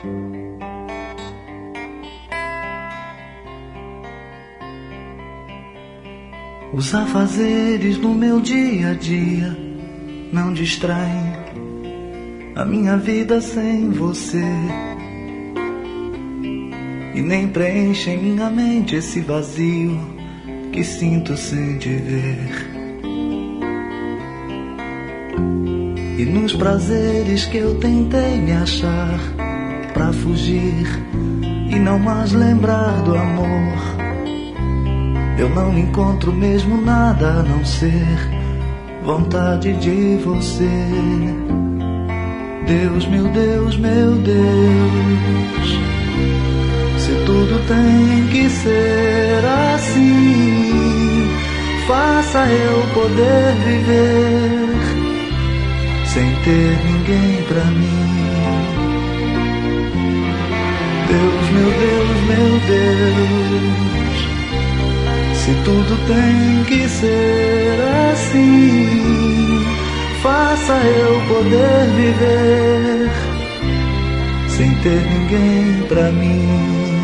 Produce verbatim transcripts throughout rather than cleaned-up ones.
Os afazeres no meu dia a dia não distraem a minha vida sem você, e nem preenchem minha mente esse vazio que sinto sem te ver. E nos prazeres que eu tentei me achar pra fugir e não mais lembrar do amor, eu não encontro mesmo nada a não ser vontade de você. Deus, meu Deus, meu Deus, se tudo tem que ser assim, faça eu poder viver sem ter ninguém pra mim. Deus, meu Deus, meu Deus, se tudo tem que ser assim, faça eu poder viver sem ter ninguém pra mim.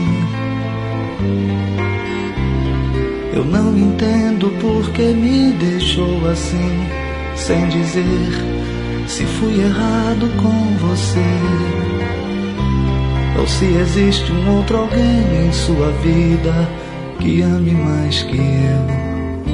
Eu não entendo por que me deixou assim, sem dizer se fui errado com você, ou se existe um outro alguém em sua vida que ame mais que eu.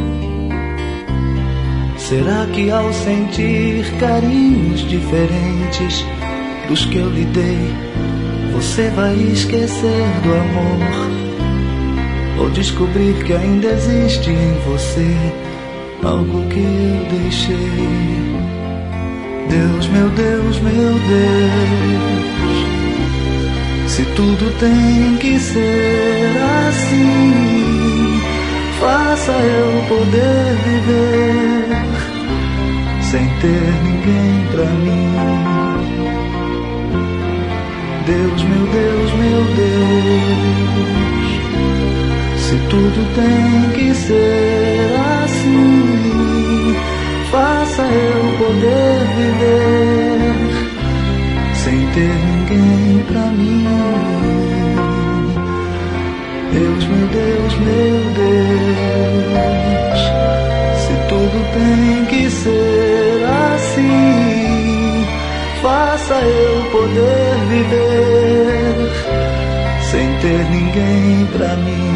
Será que ao sentir carinhos diferentes dos que eu lhe dei, você vai esquecer do amor, ou descobrir que ainda existe em você algo que eu deixei? Deus, meu Deus, meu Deus, se tudo tem que ser assim, faça eu poder viver sem ter ninguém pra mim. Deus, meu Deus, meu Deus, se tudo tem que ser assim, faça eu poder viver sem ter ninguém pra mim. Deus, meu Deus, meu Deus, se tudo tem que ser assim, faça eu poder viver sem ter ninguém pra mim.